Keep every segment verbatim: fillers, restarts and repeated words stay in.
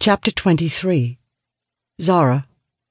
Chapter twenty-three. Zara.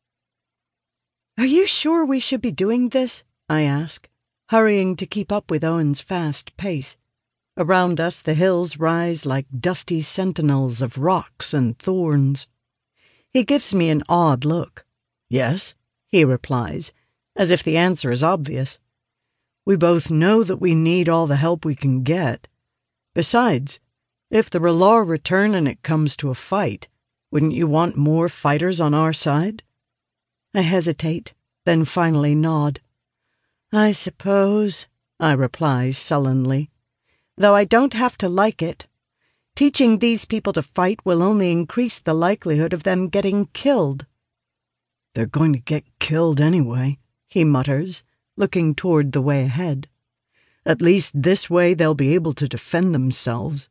"Are you sure we should be doing this?" I ask, hurrying to keep up with Owen's fast pace. Around us the hills rise like dusty sentinels of rocks and thorns. He gives me an odd look. "Yes," he replies, as if the answer is obvious. "We both know that we need all the help we can get. Besides, if the R'hllor return and it comes to a fight, wouldn't you want more fighters on our side?" I hesitate, then finally nod. "I suppose," I reply sullenly, "though I don't have to like it. Teaching these people to fight will only increase the likelihood of them getting killed." "They're going to get killed anyway," he mutters, looking toward the way ahead. "At least this way they'll be able to defend themselves."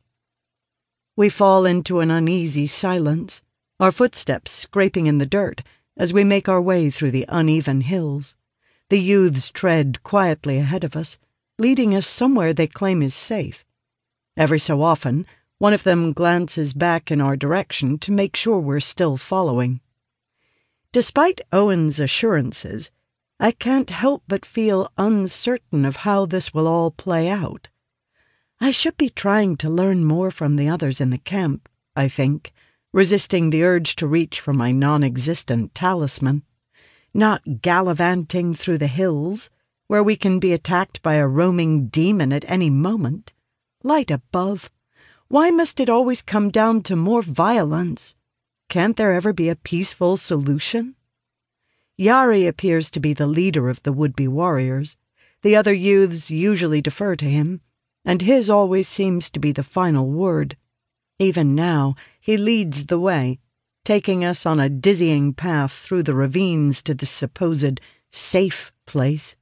We fall into an uneasy silence, our footsteps scraping in the dirt as we make our way through the uneven hills. The youths tread quietly ahead of us, leading us somewhere they claim is safe. Every so often, one of them glances back in our direction to make sure we're still following. Despite Owen's assurances, I can't help but feel uncertain of how this will all play out. I should be trying to learn more from the others in the camp, I think, resisting the urge to reach for my non-existent talisman, not gallivanting through the hills, where we can be attacked by a roaming demon at any moment. Light above, why must it always come down to more violence? Can't there ever be a peaceful solution? Yari appears to be the leader of the would-be warriors. The other youths usually defer to him, and his always seems to be the final word. Even now, he leads the way, taking us on a dizzying path through the ravines to the supposed safe place.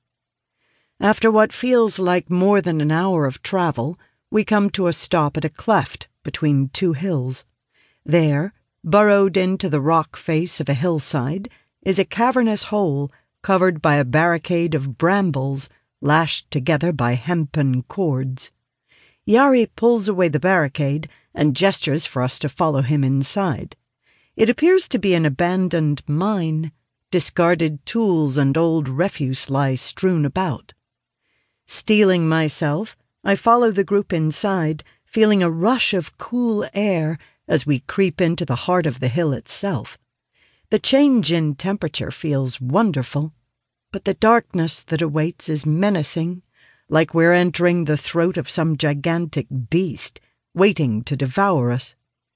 After what feels like more than an hour of travel, we come to a stop at a cleft between two hills. There, burrowed into the rock face of a hillside, is a cavernous hole covered by a barricade of brambles lashed together by hempen cords. Yari pulls away the barricade and gestures for us to follow him inside. It appears to be an abandoned mine. Discarded tools and old refuse lie strewn about. Steeling myself, I follow the group inside, feeling a rush of cool air as we creep into the heart of the hill itself. The change in temperature feels wonderful, but the darkness that awaits is menacing, like we're entering the throat of some gigantic beast, waiting to devour us.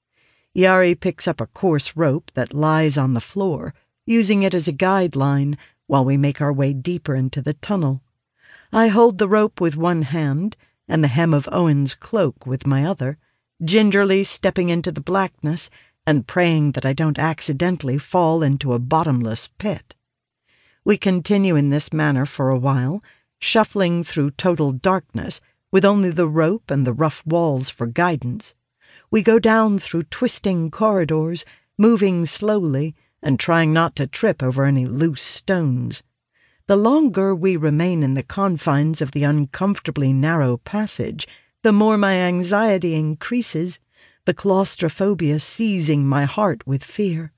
Yari picks up a coarse rope that lies on the floor, using it as a guideline while we make our way deeper into the tunnel. I hold the rope with one hand and the hem of Owen's cloak with my other, gingerly stepping into the blackness and praying that I don't accidentally fall into a bottomless pit. We continue in this manner for a while, shuffling through total darkness with only the rope and the rough walls for guidance. We go down through twisting corridors, moving slowly and trying not to trip over any loose stones. The longer we remain in the confines of the uncomfortably narrow passage, the more my anxiety increases, the claustrophobia seizing my heart with fear.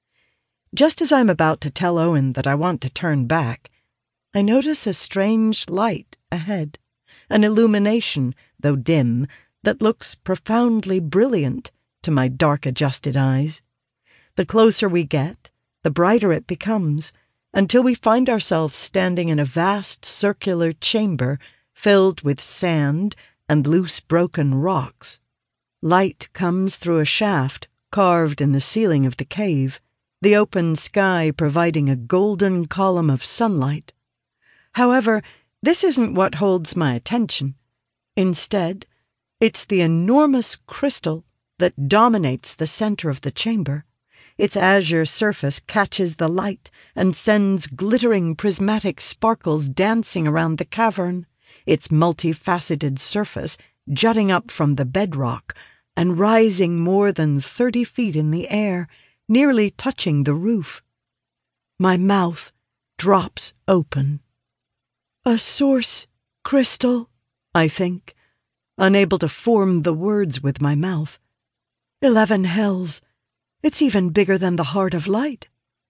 Just as I'm about to tell Owen that I want to turn back, I notice a strange light ahead, an illumination, though dim, that looks profoundly brilliant to my dark-adjusted eyes. The closer we get, the brighter it becomes, until we find ourselves standing in a vast circular chamber filled with sand and loose broken rocks. Light comes through a shaft carved in the ceiling of the cave, the open sky providing a golden column of sunlight. However, this isn't what holds my attention. Instead, it's the enormous crystal that dominates the center of the chamber. Its azure surface catches the light and sends glittering prismatic sparkles dancing around the cavern, its multifaceted surface jutting up from the bedrock and rising more than thirty feet in the air, nearly touching the roof. My mouth drops open. "A source crystal," I think, unable to form the words with my mouth. "Eleven hells. It's even bigger than the Heart of Light.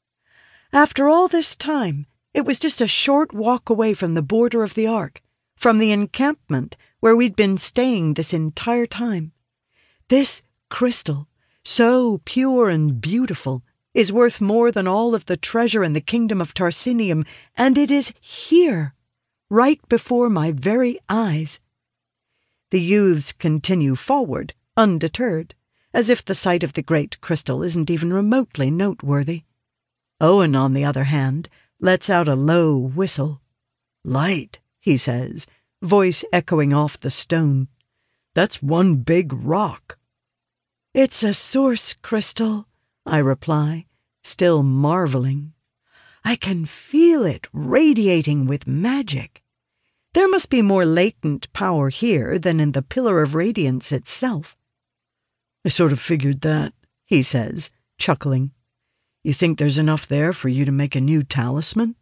After all this time, it was just a short walk away from the border of the Ark, from the encampment where we'd been staying this entire time. This crystal, so pure and beautiful, is worth more than all of the treasure in the kingdom of Tarsinium, and it is here, right before my very eyes. The youths continue forward, undeterred, as if the sight of the great crystal isn't even remotely noteworthy. Owen, on the other hand, lets out a low whistle. "Light," he says, voice echoing off the stone. "That's one big rock." "It's a source crystal," I reply, still marveling. "I can feel it radiating with magic. There must be more latent power here than in the Pillar of Radiance itself." "I sort of figured that," he says, chuckling. "You think there's enough there for you to make a new talisman?"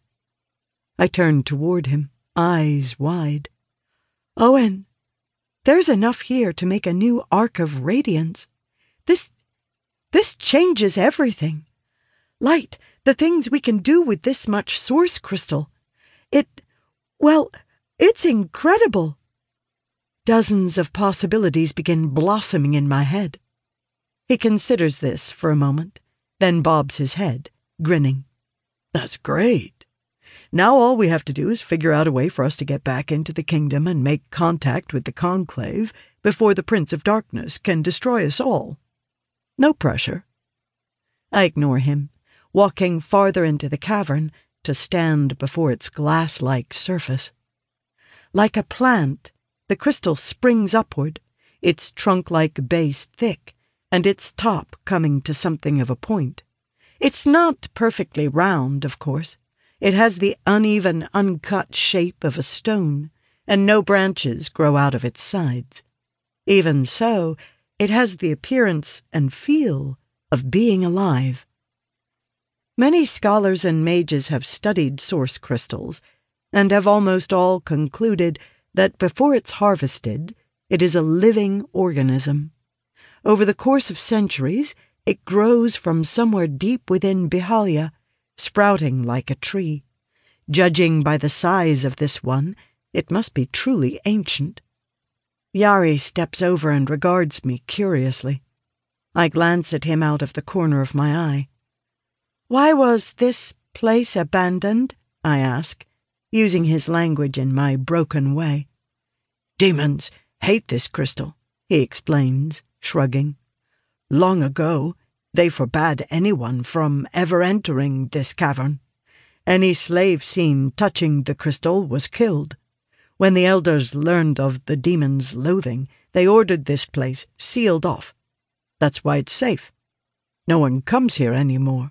I turn toward him, eyes wide. "Owen, there's enough here to make a new Ark of Radiance. This, this changes everything. Light, the things we can do with this much source crystal. It, well, it's incredible." Dozens of possibilities begin blossoming in my head. He considers this for a moment, then bobs his head, grinning. "That's great. Now all we have to do is figure out a way for us to get back into the kingdom and make contact with the Conclave before the Prince of Darkness can destroy us all. No pressure." I ignore him, walking farther into the cavern to stand before its glass-like surface. Like a plant, the crystal springs upward, its trunk-like base thick, and its top coming to something of a point. It's not perfectly round, of course. It has the uneven, uncut shape of a stone, and no branches grow out of its sides. Even so, it has the appearance and feel of being alive. Many scholars and mages have studied source crystals, and have almost all concluded that before it's harvested, it is a living organism. Over the course of centuries, it grows from somewhere deep within Byhalia, sprouting like a tree. Judging by the size of this one, it must be truly ancient. Yari steps over and regards me curiously. I glance at him out of the corner of my eye. "Why was this place abandoned?" I ask, using his language in my broken way. "Demons hate this crystal," he explains, shrugging. "Long ago, they forbade anyone from ever entering this cavern. Any slave seen touching the crystal was killed. When the elders learned of the demons' loathing, they ordered this place sealed off. That's why it's safe. No one comes here anymore."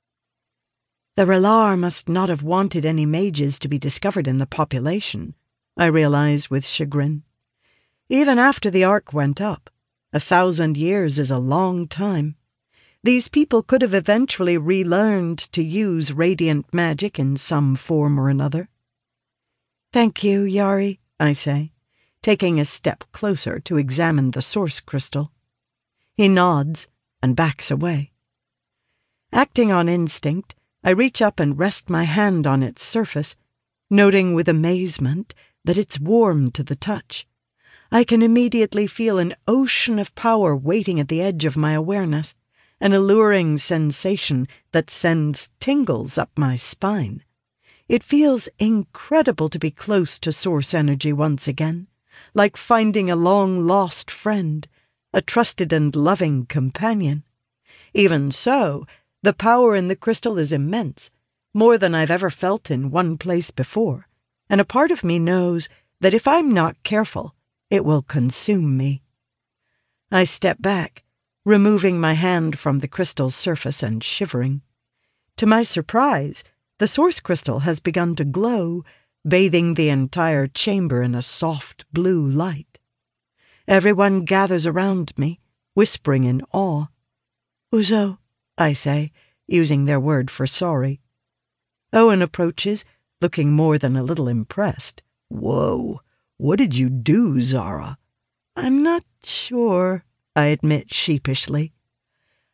The Relar must not have wanted any mages to be discovered in the population, I realize with chagrin. Even after the Ark went up, a thousand years is a long time. These people could have eventually relearned to use radiant magic in some form or another. "Thank you, Yari," I say, taking a step closer to examine the source crystal. He nods and backs away. Acting on instinct, I reach up and rest my hand on its surface, noting with amazement that it's warm to the touch. I can immediately feel an ocean of power waiting at the edge of my awareness, an alluring sensation that sends tingles up my spine. It feels incredible to be close to source energy once again, like finding a long-lost friend, a trusted and loving companion. Even so, the power in the crystal is immense, more than I've ever felt in one place before, and a part of me knows that if I'm not careful, it will consume me. I step back, removing my hand from the crystal's surface and shivering. To my surprise, the source crystal has begun to glow, bathing the entire chamber in a soft blue light. Everyone gathers around me, whispering in awe. "Uzo," I say, using their word for sorry. Owen approaches, looking more than a little impressed. "Whoa, what did you do, Zara?" "I'm not sure," I admit sheepishly.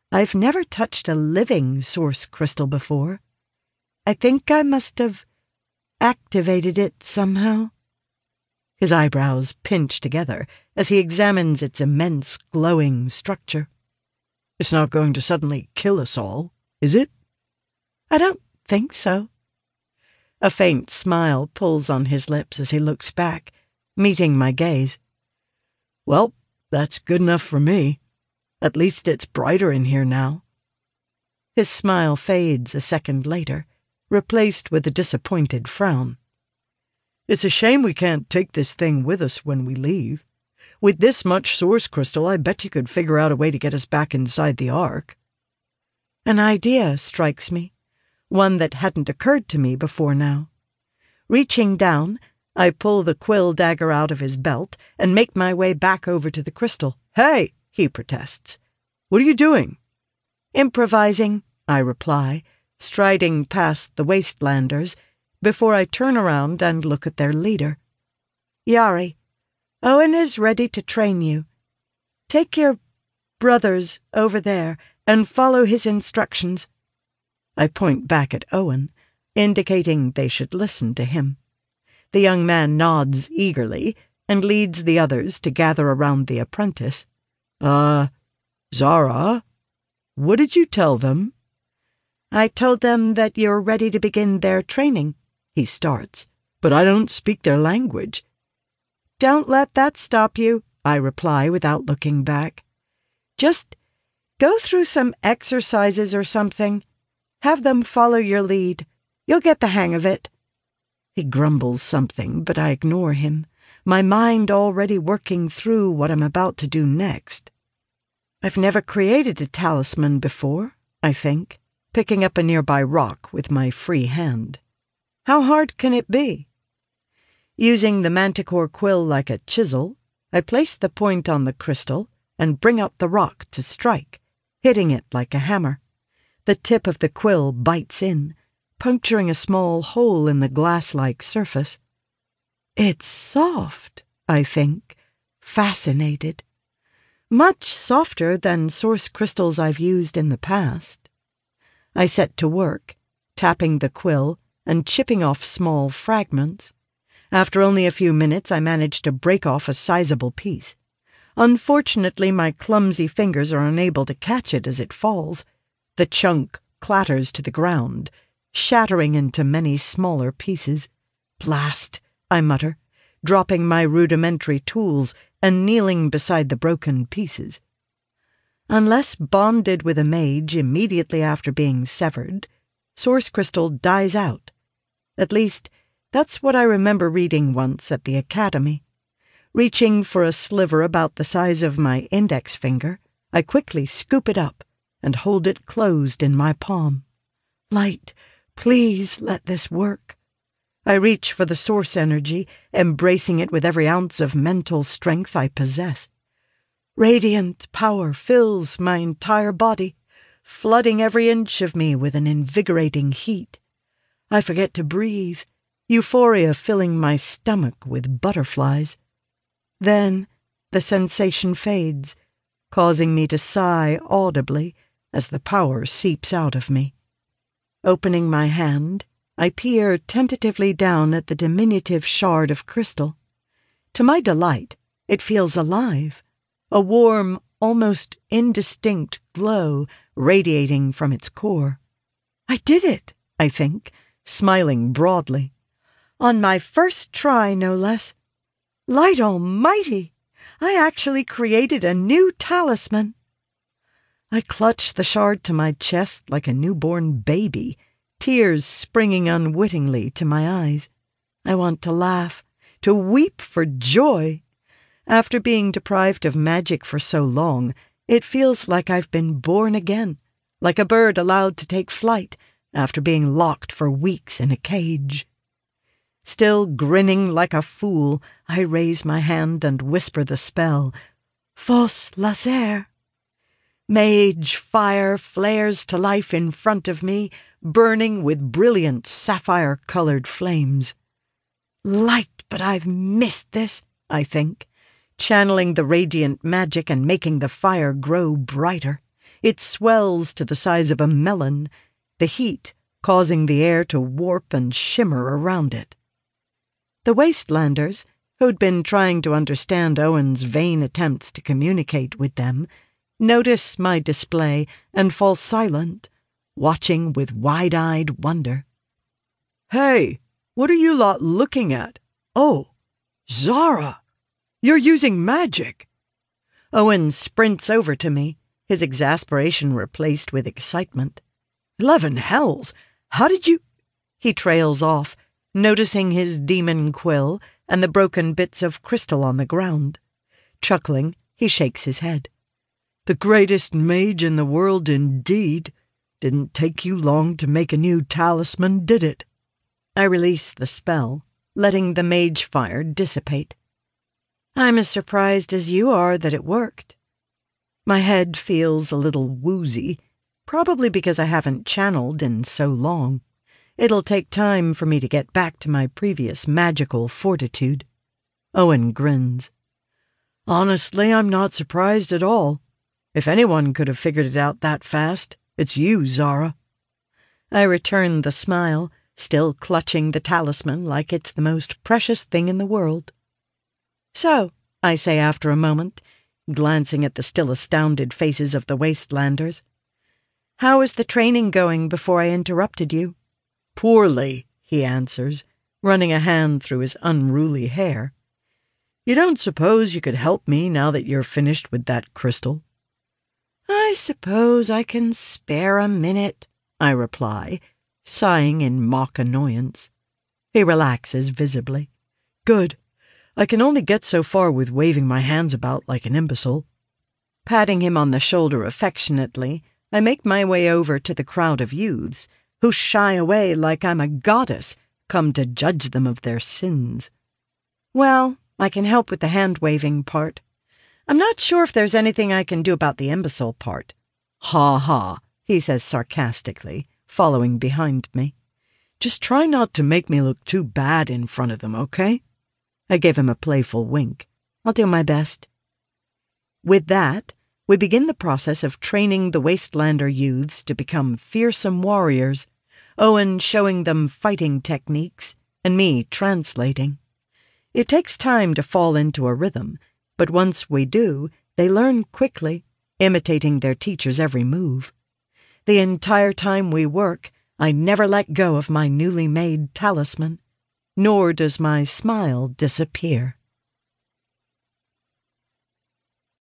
I've never touched a living source crystal before. I think I must have activated it somehow." His eyebrows pinch together as he examines its immense glowing structure. "It's not going to suddenly kill us all, is it?" "I don't think so." A faint smile pulls on his lips as he looks back, meeting my gaze. "Well, that's good enough for me. At least it's brighter in here now." His smile fades a second later, replaced with a disappointed frown. "It's a shame we can't take this thing with us when we leave. With this much source crystal, I bet you could figure out a way to get us back inside the Ark." An idea strikes me, one that hadn't occurred to me before now. Reaching down, I pull the quill dagger out of his belt and make my way back over to the crystal. "Hey!" he protests. "What are you doing?" "Improvising," I reply, striding past the Wastelanders, before I turn around and look at their leader. "Yari, Owen is ready to train you. Take your brothers over there and follow his instructions." I point back at Owen, indicating they should listen to him. The young man nods eagerly and leads the others to gather around the apprentice. Uh, Zara, what did you tell them?" "I told them that you're ready to begin their training," he starts. "But I don't speak their language." "Don't let that stop you," I reply without looking back. "Just go through some exercises or something. Have them follow your lead. You'll get the hang of it." He grumbles something, but I ignore him, my mind already working through what I'm about to do next. I've never created a talisman before, I think, picking up a nearby rock with my free hand. How hard can it be? Using the manticore quill like a chisel, I place the point on the crystal and bring up the rock to strike, hitting it like a hammer. The tip of the quill bites in, puncturing a small hole in the glass-like surface. It's soft, I think, fascinated. Much softer than source crystals I've used in the past. I set to work, tapping the quill and chipping off small fragments. After only a few minutes, I managed to break off a sizable piece. Unfortunately, my clumsy fingers are unable to catch it as it falls. The chunk clatters to the ground, shattering into many smaller pieces. "Blast," I mutter, dropping my rudimentary tools and kneeling beside the broken pieces. Unless bonded with a mage immediately after being severed, source crystal dies out. At least, that's what I remember reading once at the academy. Reaching for a sliver about the size of my index finger, I quickly scoop it up and hold it closed in my palm. Light, please let this work. I reach for the source energy, embracing it with every ounce of mental strength I possess. Radiant power fills my entire body, flooding every inch of me with an invigorating heat. I forget to breathe, euphoria filling my stomach with butterflies. Then the sensation fades, causing me to sigh audibly as the power seeps out of me. Opening my hand, I peer tentatively down at the diminutive shard of crystal. To my delight, it feels alive, a warm, almost indistinct glow radiating from its core. I did it, I think, smiling broadly. On my first try, no less. Light almighty! I actually created a new talisman. I clutch the shard to my chest like a newborn baby, tears springing unwittingly to my eyes. I want to laugh, to weep for joy. After being deprived of magic for so long, it feels like I've been born again, like a bird allowed to take flight after being locked for weeks in a cage. Still grinning like a fool, I raise my hand and whisper the spell, Fos Laser. Mage fire flares to life in front of me, burning with brilliant sapphire-colored flames. Light, but I've missed this, I think, channeling the radiant magic and making the fire grow brighter. It swells to the size of a melon, the heat causing the air to warp and shimmer around it. The Wastelanders, who'd been trying to understand Owen's vain attempts to communicate with them, notice my display and fall silent, watching with wide-eyed wonder. "Hey, what are you lot looking at? Oh, Zara! You're using magic!" Owen sprints over to me, his exasperation replaced with excitement. "Eleven hells! How did you—" He trails off, noticing his demon quill and the broken bits of crystal on the ground. Chuckling, he shakes his head. "The greatest mage in the world indeed. Didn't take you long to make a new talisman, did it?" I release the spell, letting the mage fire dissipate. "I'm as surprised as you are that it worked." My head feels a little woozy, probably because I haven't channeled in so long. It'll take time for me to get back to my previous magical fortitude. Owen grins. "Honestly, I'm not surprised at all. If anyone could have figured it out that fast, it's you, Zara." I return the smile, still clutching the talisman like it's the most precious thing in the world. "So," I say after a moment, glancing at the still astounded faces of the Wastelanders, "how is the training going before I interrupted you?" "Poorly," he answers, running a hand through his unruly hair. "You don't suppose you could help me now that you're finished with that crystal?" "I suppose I can spare a minute," I reply, sighing in mock annoyance. He relaxes visibly. "Good. I can only get so far with waving my hands about like an imbecile." Patting him on the shoulder affectionately, I make my way over to the crowd of youths, who shy away like I'm a goddess, come to judge them of their sins. "Well, I can help with the hand-waving part. I'm not sure if there's anything I can do about the imbecile part." "Ha ha," he says sarcastically, following behind me. "Just try not to make me look too bad in front of them, okay?" I give him a playful wink. "I'll do my best." With that, we begin the process of training the Wastelander youths to become fearsome warriors, Owen showing them fighting techniques, and me translating. It takes time to fall into a rhythm, but once we do, they learn quickly, imitating their teacher's every move. The entire time we work, I never let go of my newly made talisman, nor does my smile disappear.